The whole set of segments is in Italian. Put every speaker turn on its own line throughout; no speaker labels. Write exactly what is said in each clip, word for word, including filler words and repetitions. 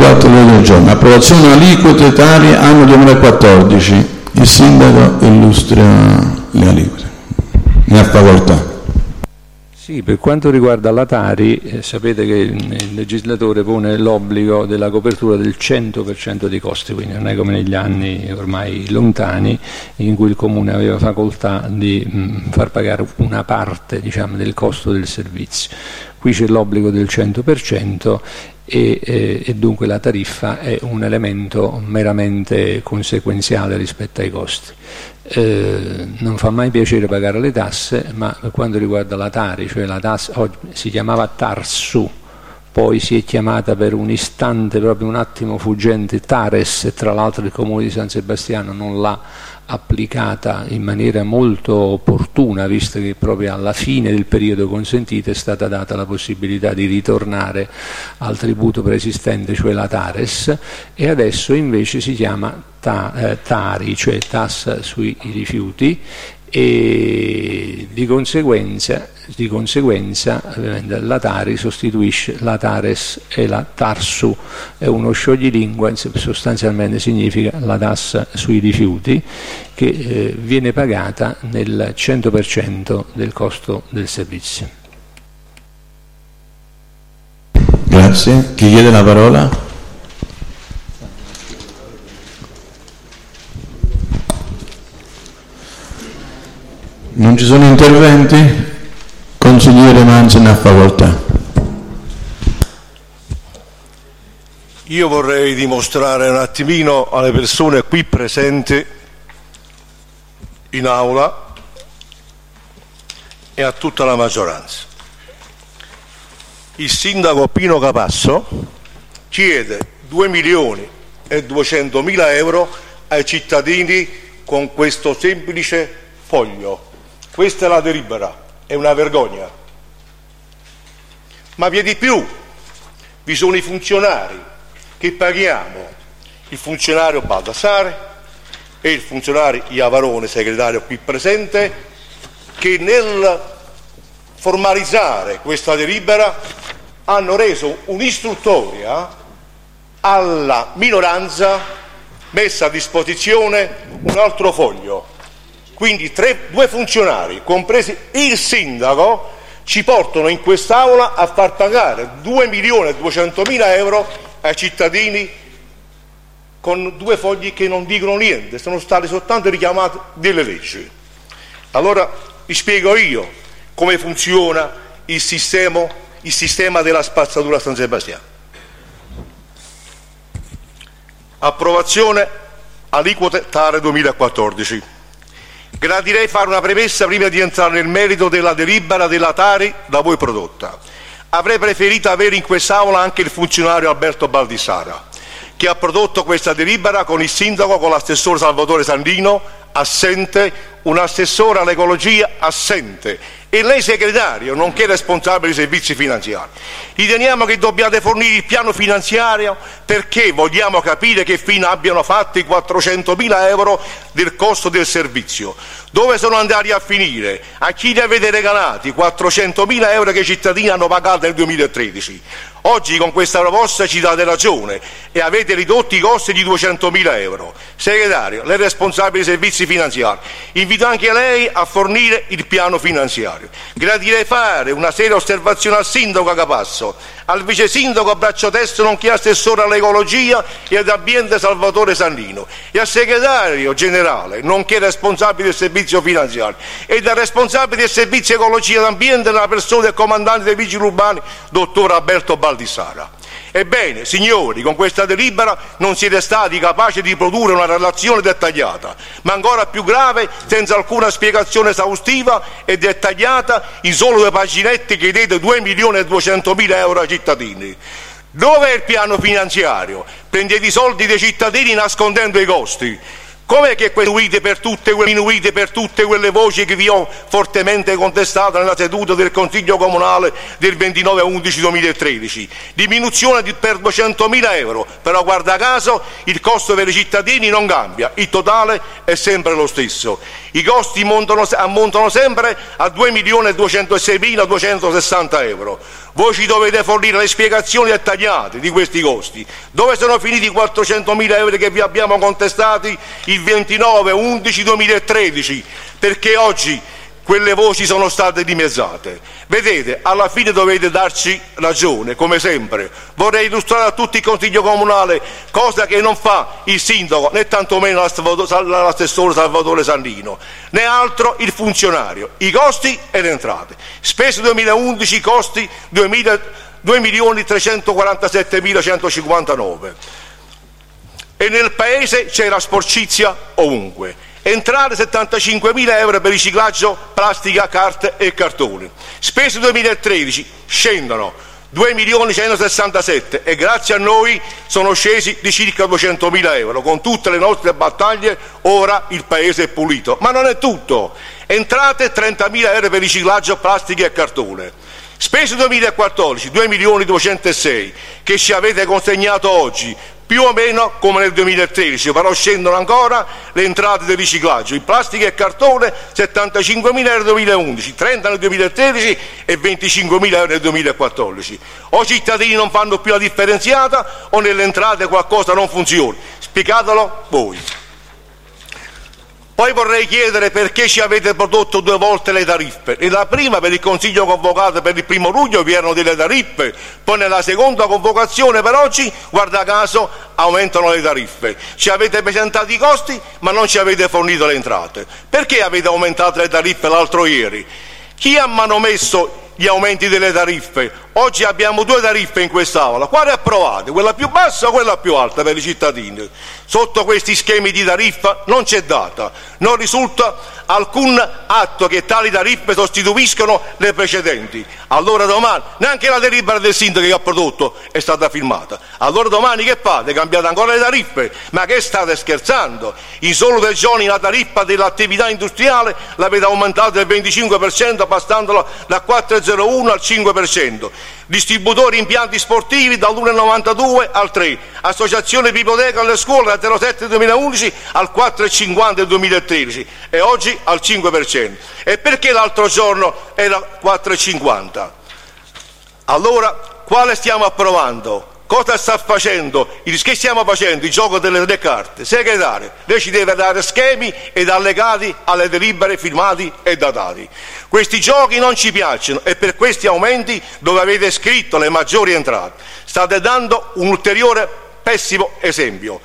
quattro del giorno. Approvazione aliquote tali anno duemilaquattordici. Il sindaco illustra le aliquote. Ne ha facoltà.
Sì, per quanto riguarda la Tari, eh, sapete che il, il legislatore pone l'obbligo della copertura del cento per cento dei costi, quindi non è come negli anni ormai lontani in cui il Comune aveva facoltà di mh, far pagare una parte, diciamo, del costo del servizio. Qui c'è l'obbligo del cento per cento e, eh, e dunque la tariffa è un elemento meramente conseguenziale rispetto ai costi. Eh, non fa mai piacere pagare le tasse, ma per quanto riguarda la Tari, cioè la tassa, oggi si chiamava Tarsu, poi si è chiamata per un istante, proprio un attimo fuggente, Tares, e tra l'altro il Comune di San Sebastiano non l'ha applicata in maniera molto opportuna, visto che proprio alla fine del periodo consentito è stata data la possibilità di ritornare al tributo preesistente, cioè la Tares, e adesso invece si chiama ta, eh, Tari, cioè tassa sui rifiuti, e di conseguenza, di conseguenza la Tari sostituisce la Tares e la Tarsu, è uno scioglilingua, sostanzialmente significa la tassa sui rifiuti, che eh, viene pagata nel cento per cento del costo del servizio.
Grazie. Chi chiede la parola? Non ci sono interventi? Consigliere Manzi, ne ha facoltà.
Io vorrei dimostrare un attimino alle persone qui presenti in aula e a tutta la maggioranza. Il sindaco Pino Capasso chiede due milioni e duecentomila euro ai cittadini con questo semplice foglio. Questa è la delibera, è una vergogna. Ma vi è di più, vi sono i funzionari che paghiamo, il funzionario Baldassare e il funzionario Iavarone, segretario qui presente, che nel formalizzare questa delibera hanno reso un'istruttoria alla minoranza, messa a disposizione un altro foglio. Quindi tre, due funzionari, compresi il sindaco, ci portano in quest'aula a far pagare due milioni e duecentomila euro ai cittadini con due fogli che non dicono niente, sono stati soltanto richiamati delle leggi. Allora vi spiego io come funziona il sistema, il sistema della spazzatura a San Sebastiano. Approvazione aliquote Tari duemilaquattordici. Gradirei fare una premessa prima di entrare nel merito della delibera della Tari da voi prodotta. Avrei preferito avere in quest'aula anche il funzionario Alberto Baldissara, che ha prodotto questa delibera con il sindaco, con l'assessore Salvatore Sandino, assente, un assessore all'ecologia assente, e lei segretario, nonché responsabile dei servizi finanziari. Riteniamo che dobbiate fornire il piano finanziario perché vogliamo capire che fine abbiano fatto i quattrocentomila euro del costo del servizio. Dove sono andati a finire? A chi li avete regalati quattrocentomila euro che i cittadini hanno pagato nel duemilatredici? Oggi con questa proposta ci date ragione e avete ridotto i costi di duecentomila euro. Segretario, lei è responsabile dei servizi finanziari, invito anche lei a fornire il piano finanziario. Gradirei fare una seria osservazione al sindaco Capasso, al vice sindaco a braccio destro nonché assessore all'ecologia e all'ambiente Salvatore Sandino e al segretario generale nonché responsabile del servizio finanziario e al responsabile del servizio ecologia e ambiente nella persona del comandante dei vigili urbani dottor Alberto Baldissara. Ebbene, signori, con questa delibera non siete stati capaci di produrre una relazione dettagliata, ma ancora più grave, senza alcuna spiegazione esaustiva e dettagliata, in solo due paginette chiedete due milioni e duecentomila euro ai cittadini. Dove è il piano finanziario? Prendete i soldi dei cittadini nascondendo i costi. Com'è che minuite per, tutte, minuite per tutte quelle voci che vi ho fortemente contestato nella seduta del Consiglio Comunale del ventinove undici duemilatredici? Diminuzione di, per duecentomila euro, però guarda caso il costo per i cittadini non cambia, il totale è sempre lo stesso. I costi montano, ammontano sempre a due milioni e duecentoseimiladuecentosessanta euro. Voi ci dovete fornire le spiegazioni dettagliate di questi costi. Dove sono finiti i quattrocentomila euro che vi abbiamo contestati il ventinove undici duemilatredici? Perché oggi quelle voci sono state dimezzate. Vedete, alla fine dovete darci ragione, come sempre. Vorrei illustrare a tutti il Consiglio Comunale, cosa che non fa il sindaco, né tantomeno l'assessore Salvatore Sannino, né altro il funzionario. I costi e le entrate. Spese duemilaundici, costi due milioni trecentoquarantasettemilacentocinquantanove. E nel paese c'è la sporcizia ovunque. Entrate settantacinquemila euro per riciclaggio, plastica, carte e cartone. Spese duemilatredici scendono due milioni centosessantasette e grazie a noi sono scesi di circa duecentomila euro. Con tutte le nostre battaglie ora il paese è pulito. Ma non è tutto. Entrate trentamila euro per riciclaggio, plastica e cartone. Spese duemilaquattordici due milioni duecentosei che ci avete consegnato oggi, più o meno come nel duemilatredici, però scendono ancora le entrate del riciclaggio. In plastica e cartone settantacinquemila euro nel duemilaundici, trenta nel duemilatredici e venticinquemila euro nel duemilaquattordici. O i cittadini non fanno più la differenziata o nelle entrate qualcosa non funziona. Spiegatelo voi. Poi vorrei chiedere perché ci avete prodotto due volte le tariffe. Nella prima, per il Consiglio convocato per il primo luglio, vi erano delle tariffe, poi nella seconda convocazione per oggi, guarda caso, aumentano le tariffe. Ci avete presentato i costi, ma non ci avete fornito le entrate. Perché avete aumentato le tariffe l'altro ieri? Chi ha manomesso gli aumenti delle tariffe? Oggi abbiamo due tariffe in quest'Aula. Quale approvate? Quella più bassa o quella più alta per i cittadini? Sotto questi schemi di tariffa non c'è data, non risulta alcun atto che tali tariffe sostituiscono le precedenti. Allora domani, neanche la delibera del sindaco che ha prodotto è stata firmata. Allora domani che fate? Cambiate ancora le tariffe? Ma che state scherzando? In solo tre giorni la tariffa dell'attività industriale l'avete aumentata del venticinque per cento, passandola da quattro virgola zero uno al cinque per cento. Distributori impianti sportivi dall'uno virgola novantadue al tre, associazione biblioteca alle scuole dal zero sette duemilaundici al quattro virgola cinquanta del duemilatredici e oggi al cinque per cento. E perché l'altro giorno era quattro virgola cinquanta? Allora, quale stiamo approvando? Cosa sta facendo? Che stiamo facendo? Il gioco delle tre carte. Segretario, lei ci deve dare schemi ed allegati alle delibere firmati e datati. Questi giochi non ci piacciono e per questi aumenti dove avete scritto le maggiori entrate state dando un ulteriore pessimo esempio.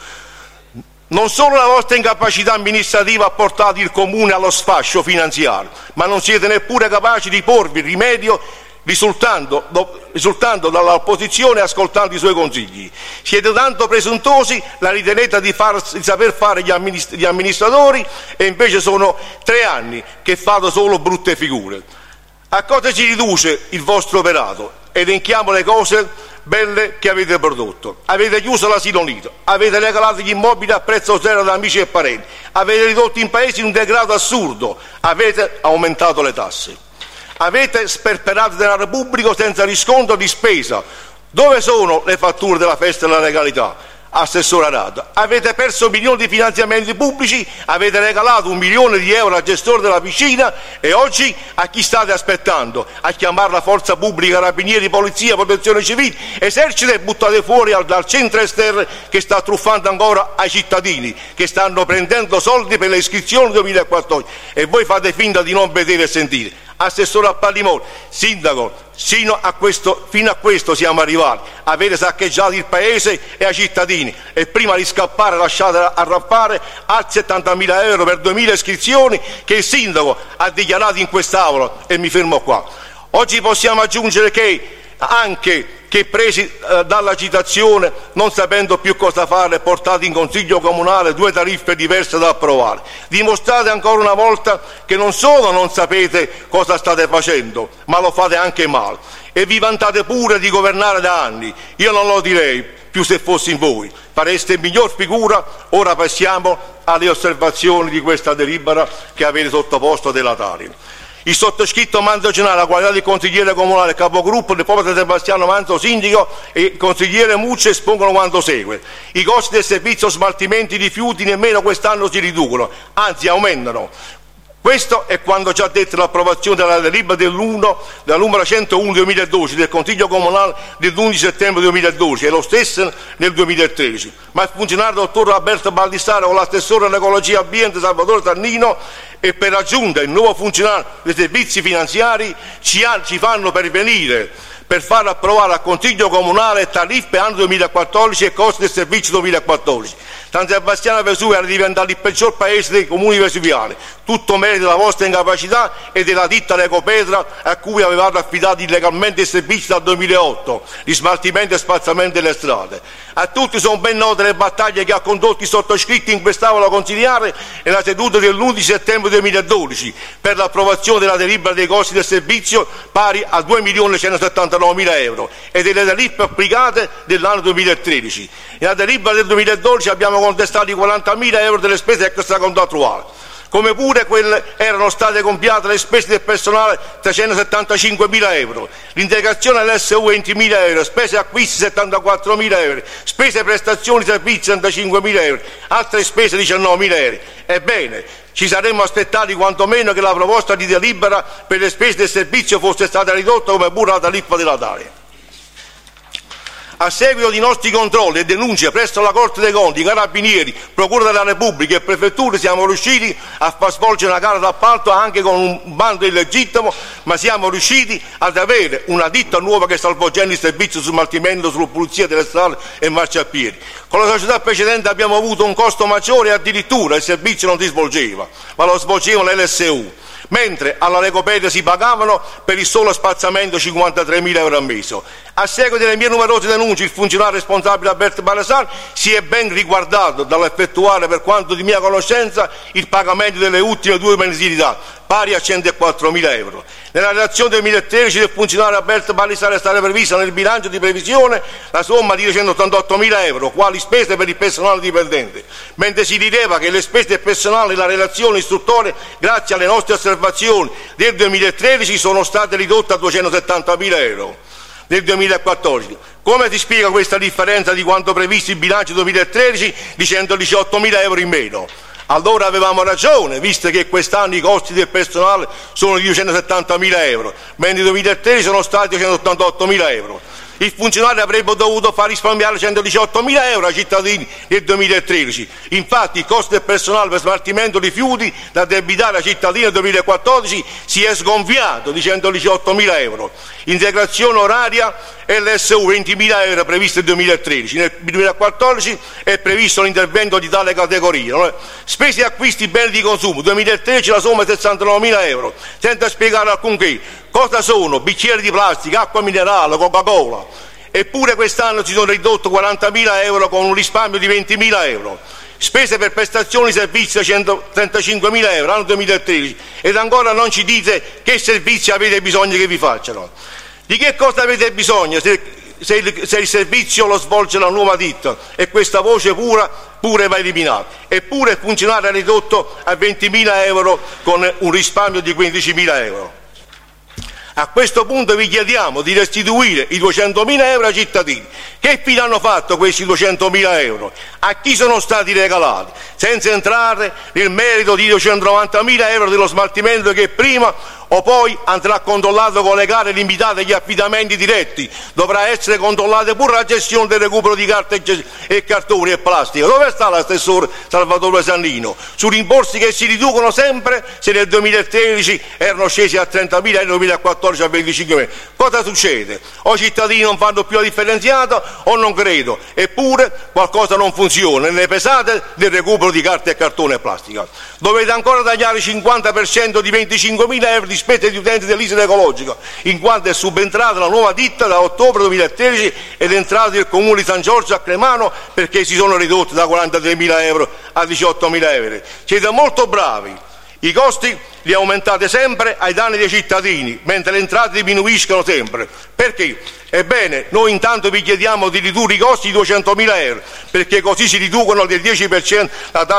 Non solo la vostra incapacità amministrativa ha portato il Comune allo sfascio finanziario, ma non siete neppure capaci di porvi rimedio risultando, do, risultando dall'opposizione ascoltando i suoi consigli. Siete tanto presuntuosi, la ritenete di, far, di saper fare gli, amminist- gli amministratori e invece sono tre anni che fate solo brutte figure. A cosa ci riduce il vostro operato? Elenchiamo le cose belle che avete prodotto. Avete chiuso l'asilo nido, avete regalato gli immobili a prezzo zero ad amici e parenti, avete ridotto in paese un degrado assurdo, avete aumentato le tasse. Avete sperperato denaro pubblico senza riscontro di spesa. Dove sono le fatture della festa della legalità? Assessore Arata, avete perso milioni di finanziamenti pubblici, avete regalato un milione di euro al gestore della piscina e oggi a chi state aspettando? A chiamare la forza pubblica, carabinieri, polizia, protezione civile, esercito e buttate fuori al, dal centro esterno che sta truffando ancora ai cittadini che stanno prendendo soldi per le iscrizioni duemilaquattordici e voi fate finta di non vedere e sentire. Assessore a Pallimone, sindaco, fino a, questo, fino a questo siamo arrivati. Avete saccheggiato il paese e ai cittadini e prima di scappare lasciate arraffare altri settantamila euro per duemila iscrizioni che il sindaco ha dichiarato in quest'Aula e mi fermo qua. Oggi possiamo aggiungere che anche che presi eh, dall'agitazione, non sapendo più cosa fare, portati in Consiglio Comunale due tariffe diverse da approvare. Dimostrate ancora una volta che non solo non sapete cosa state facendo, ma lo fate anche male. E vi vantate pure di governare da anni. Io non lo direi più se fossi in voi. Fareste miglior figura. Ora passiamo alle osservazioni di questa delibera che avete sottoposto della Tari. Il sottoscritto Manzo Genaro, la qualità di consigliere comunale capogruppo del popolo Sebastiano Manzo sindaco e il consigliere Mucci espongono quanto segue. I costi del servizio smaltimenti di rifiuti nemmeno quest'anno si riducono, anzi aumentano. Questo è quanto ci ha detto l'approvazione della delibera dell'uno, della numero centouno duemiladodici del Consiglio Comunale dell'undici settembre duemiladodici e lo stesso nel duemilatredici. Ma il funzionario dottor Alberto Baldissaro con l'assessore all'ecologia e ambiente Salvatore Tannino e per aggiungere il nuovo funzionario dei servizi finanziari ci, ha, ci fanno pervenire per far approvare al Consiglio Comunale tariffe anno duemilaquattordici e costi del servizio duemilaquattordici. San Sebastiano Vesuvio era diventato il peggior paese dei comuni vesuviani, tutto merito della vostra incapacità e della ditta Lecopetra a cui avevate affidato illegalmente il servizio dal duemilaotto, di smaltimento e spazzamento delle strade. A tutti sono ben note le battaglie che ha condotto i sottoscritti in quest'Aula consigliare nella seduta dell'undici settembre duemiladodici per l'approvazione della delibera dei costi del servizio pari a due milioni centosettantanovemila euro e delle tariffe applicate dell'anno duemilatredici. Nella delibera del duemiladodici abbiamo contestato i quarantamila euro delle spese extracontrattuali, come pure quelle erano state compiate le spese del personale trecentosettantacinquemila euro, l'integrazione all'S U ventimila euro, spese acquisti settantaquattromila euro, spese prestazioni servizi trentacinquemila euro, altre spese diciannovemila euro. Ebbene, ci saremmo aspettati quantomeno che la proposta di delibera per le spese del servizio fosse stata ridotta come pure la tariffa della Tari. A seguito di nostri controlli e denunce presso la Corte dei Conti, Carabinieri, Procura della Repubblica e Prefetture siamo riusciti a far svolgere una gara d'appalto anche con un bando illegittimo, ma siamo riusciti ad avere una ditta nuova che sta svolgendo il servizio su smaltimento, sulla pulizia delle strade e marciapiedi. Con la società precedente abbiamo avuto un costo maggiore e addirittura il servizio non si svolgeva, ma lo svolgevano l'L S U. Mentre alla Lecopetra si pagavano per il solo spazzamento cinquantatremila euro al mese. A seguito delle mie numerose denunce, il funzionario responsabile Alberto Baldissaro si è ben riguardato dall'effettuare, per quanto di mia conoscenza, il pagamento delle ultime due mensilità, pari a centoquattromila euro. Nella relazione duemilatredici del funzionario Alberto Baldissaro è stata prevista nel bilancio di previsione la somma di duecentottantottomila euro, quali spese per il personale dipendente, mentre si rileva che le spese del personale nella relazione istruttoria, grazie alle nostre osservazioni del duemilatredici, sono state ridotte a duecentosettantamila euro nel duemilaquattordici. Come si spiega questa differenza di quanto previsto in bilancio duemilatredici di centodiciottomila euro in meno? Allora avevamo ragione, visto che quest'anno i costi del personale sono di duecentosettantamila euro, mentre nel duemilatredici sono stati duecentottantottomila euro. Il funzionario avrebbe dovuto far risparmiare centodiciottomila euro ai cittadini nel duemilatredici. Infatti il costo del personale per smaltimento di rifiuti da debitare ai cittadini nel duemilaquattordici si è sgonfiato di centodiciottomila euro. Integrazione oraria e l'S U ventimila euro previsto nel duemilatredici. Nel duemilaquattordici è previsto l'intervento di tale categoria. Spese e acquisti beni di consumo, duemilatredici la somma è sessantanovemila euro, senza spiegare alcunché. Cosa sono? Bicchieri di plastica, acqua minerale, Coca-Cola. Eppure quest'anno si sono ridotti quarantamila euro con un risparmio di ventimila euro. Spese per prestazioni e servizi centotrentacinquemila euro anno duemilatredici ed ancora non ci dite che servizi avete bisogno che vi facciano. Di che cosa avete bisogno se, se, il, se il servizio lo svolge la nuova ditta e questa voce pura pure va eliminata? Eppure il funzionario è ridotto a ventimila euro con un risparmio di quindicimila euro. A questo punto vi chiediamo di restituire i duecentomila euro ai cittadini. Che fine hanno fatto questi duecentomila euro? A chi sono stati regalati? Senza entrare nel merito di duecentonovantamila euro dello smaltimento che prima o poi andrà controllato con le gare limitate agli affidamenti diretti. Dovrà essere controllata pure la gestione del recupero di carte e cartoni e plastica. Dove sta l'assessore Salvatore Tannino? Su rimborsi che si riducono sempre, se nel duemilatredici erano scesi a trentamila e nel duemilaquattordici a venticinquemila. Cosa succede? O i cittadini non fanno più la differenziata o non credo. Eppure qualcosa non funziona nelle pesate del recupero di carte e cartone e plastica. Dovete ancora tagliare il cinquanta per cento di venticinquemila euro di spese di utenti dell'isola ecologica, in quanto è subentrata la nuova ditta da ottobre duemilatredici ed è entrata il comune di San Giorgio a Cremano perché si sono ridotti da quarantatremila euro a diciottomila euro. Siete molto bravi, i costi li aumentate sempre ai danni dei cittadini, mentre le entrate diminuiscono sempre. Perché? Ebbene, noi intanto vi chiediamo di ridurre i costi di duecentomila euro, perché così si riducono del dieci per cento la tassa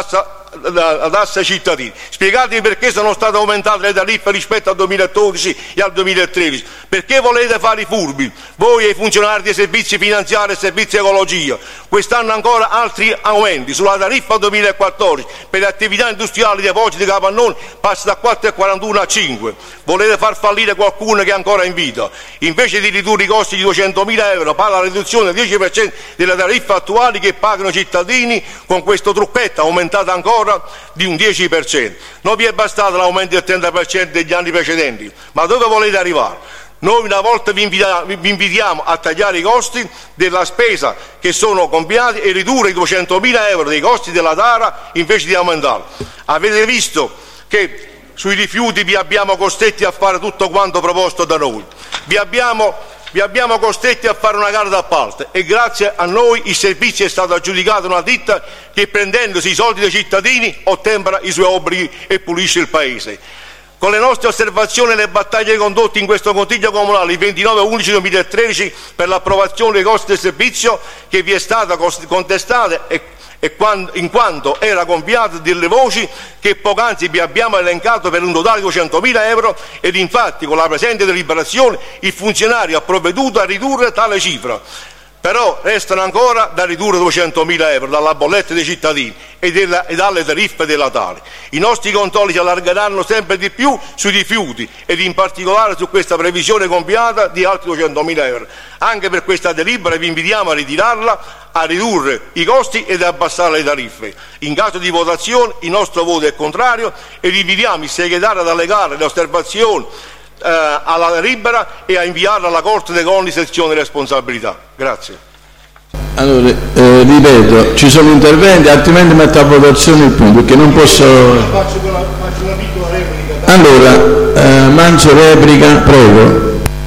la tassa ai cittadini. Spiegatemi perché sono state aumentate le tariffe rispetto al duemiladodici e al duemilatredici. Perché volete fare i furbi? Voi e i funzionari dei servizi finanziari e servizi ecologia. Quest'anno ancora altri aumenti. Sulla tariffa duemilaquattordici per le attività industriali, depositi, capannoni passa da quattro virgola quarantuno a cinque. Volete far fallire qualcuno che è ancora in vita. Invece di ridurre i costi di duecentomila euro, parla la riduzione del dieci per cento delle tariffe attuali che pagano i cittadini con questo trucchetto aumentato ancora di un dieci per cento. Non vi è bastato l'aumento del trenta per cento degli anni precedenti, ma dove volete arrivare? Noi una volta vi invitiamo, vi invitiamo a tagliare i costi della spesa che sono compiati e ridurre i duecentomila euro dei costi della Tara invece di aumentarli. Avete visto che sui rifiuti vi abbiamo costretti a fare tutto quanto proposto da noi, vi abbiamo, vi abbiamo costretti a fare una gara d'appalto e grazie a noi il servizio è stato aggiudicato a una ditta che prendendosi i soldi dei cittadini ottempera i suoi obblighi e pulisce il paese. Con le nostre osservazioni e le battaglie condotte in questo Consiglio Comunale il ventinove undici duemilatredici per l'approvazione dei costi del servizio che vi è stata contestata e E quando, in quanto era compiata delle voci che poc'anzi vi abbiamo elencato per un totale di duecentomila euro ed infatti con la presente deliberazione il funzionario ha provveduto a ridurre tale cifra. Però restano ancora da ridurre duecentomila euro dalla bolletta dei cittadini e, della, e dalle tariffe della Tari. I nostri controlli si allargeranno sempre di più sui rifiuti ed in particolare su questa previsione compiata di altri duecentomila euro. Anche per questa delibera vi invitiamo a ritirarla, a ridurre i costi ed abbassare le tariffe. In caso di votazione il nostro voto è contrario e invitiamo il segretario ad allegare le osservazioni eh, alla delibera e a inviarla alla Corte dei Conti sezione responsabilità. Grazie.
Allora, eh, ripeto, ci sono interventi, altrimenti metto a votazione il punto, perché non posso...
Faccio una, faccio una piccola replica.
Allora, eh, Manzo replica, prego.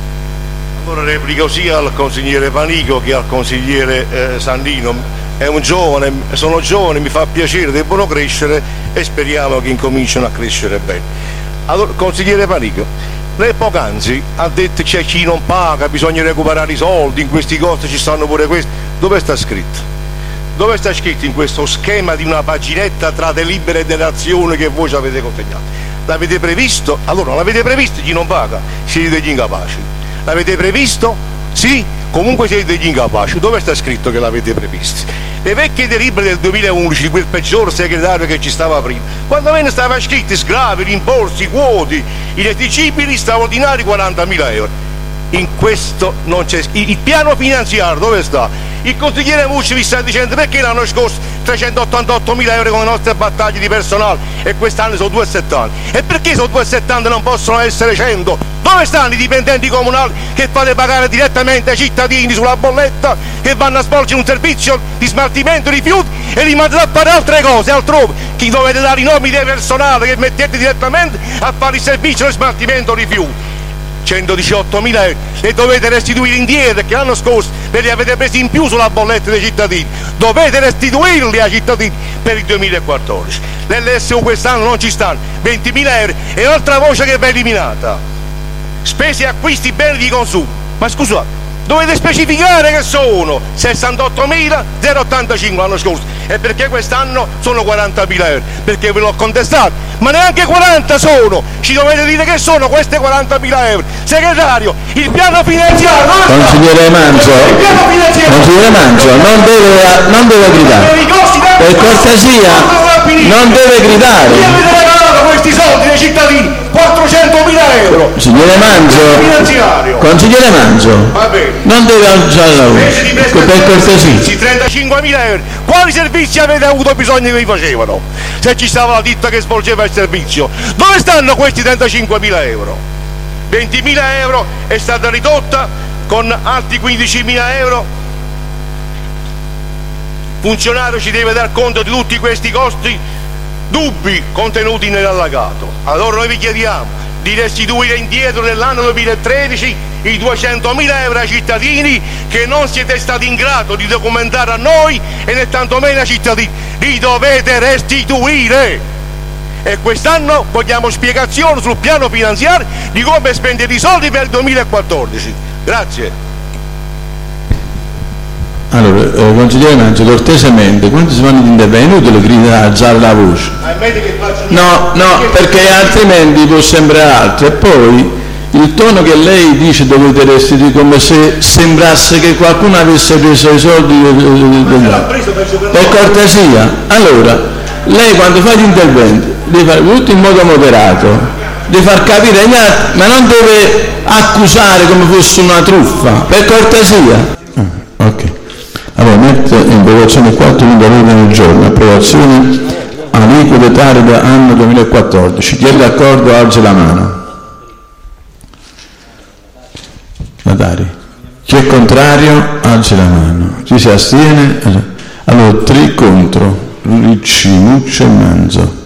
Allora replico sia al consigliere Panico che al consigliere eh, Sandino. È un giovane, sono giovani, mi fa piacere, debbono crescere e speriamo che incominciano a crescere bene. Allora, consigliere Panico, lei poc'anzi ha detto che c'è chi non paga, bisogna recuperare i soldi, in questi costi ci stanno pure questi. Dove sta scritto? Dove sta scritto in questo schema di una paginetta tra delibere e delazione che voi ci avete consegnato? L'avete previsto? Allora, non l'avete previsto chi non paga? Siete degli incapaci. L'avete previsto? Sì? Comunque siete degli incapaci. Dove sta scritto che l'avete previsto? Le vecchie delibere del duemilaundici di quel peggior segretario che ci stava prima, quando me ne stava scritto sgravi, rimborsi, quoti, inesigibili, straordinari quarantamila euro. In questo non c'è. Il piano finanziario dove sta? Il consigliere Mucci vi sta dicendo perché l'anno scorso trecentottantottomila euro con le nostre battaglie di personale e quest'anno sono duecentosettanta. E perché sono duecentosettanta non possono essere cento? Dove stanno i dipendenti comunali che fate pagare direttamente ai cittadini sulla bolletta, che vanno a svolgere un servizio di smaltimento di rifiuti e li mandate a fare altre cose altrove? Chi dovete dare i nomi del personale che mettete direttamente a fare il servizio di smaltimento di rifiuti? centodiciottomila euro e dovete restituire indietro, perché l'anno scorso ve li avete presi in più sulla bolletta dei cittadini, dovete restituirli ai cittadini per il duemilaquattordici. L'L S U quest'anno non ci stanno, ventimila euro e un'altra voce che va eliminata, spese acquisti beni di consumo. Ma scusate, dovete specificare che sono sessantottomila zero ottantacinque l'anno scorso e perché quest'anno sono quarantamila euro, perché ve l'ho contestato, ma neanche quaranta sono, ci dovete dire che sono queste quarantamila euro. Segretario, il piano finanziario
consigliere Manzo, consigliere Manzo non deve, non deve gridare, per cortesia non deve gridare.
Chi avete regalato questi soldi dei cittadini? quattrocentomila euro.
Consigliere Manzo, consigliere Manzo, non deve alzare la voce, per cortesia.
trentacinquemila euro. Quali servizi avete avuto bisogno che vi facevano? Se ci stava la ditta che svolgeva il servizio, dove stanno questi trentacinquemila euro? ventimila euro è stata ridotta con altri quindicimila euro. Funzionario ci deve dar conto di tutti questi costi dubbi contenuti nell'allegato. Allora noi vi chiediamo di restituire indietro nell'anno duemilatredici i duecentomila euro ai cittadini che non siete stati in grado di documentare a noi e né tantomeno ai cittadini. Li dovete restituire. E quest'anno vogliamo spiegazioni sul piano finanziario di come spendere i soldi per il duemilaquattordici. Grazie.
Allora, eh, consigliere Manzo, cortesemente, quando si fanno gli interventi, è inutile gridare, alzare la voce. No, no, perché altrimenti può sembrare altro. E poi il tono che lei dice dovete restituire, come se sembrasse che qualcuno avesse preso i soldi degli altri. Per cortesia. Allora, lei quando fa gli interventi deve fare tutto in modo moderato, deve far capire agli altri, ma non deve accusare come fosse una truffa, per cortesia. Ah, ok. Allora, metto in votazione quattro punti all'ordine del giorno, approvazione aliquote tari da anno duemilaquattordici. Chi è d'accordo alzi la mano. La Tari. Chi è contrario alzi la mano. Chi si astiene? Allora, tre contro, Ricci, Muccio e Manzo.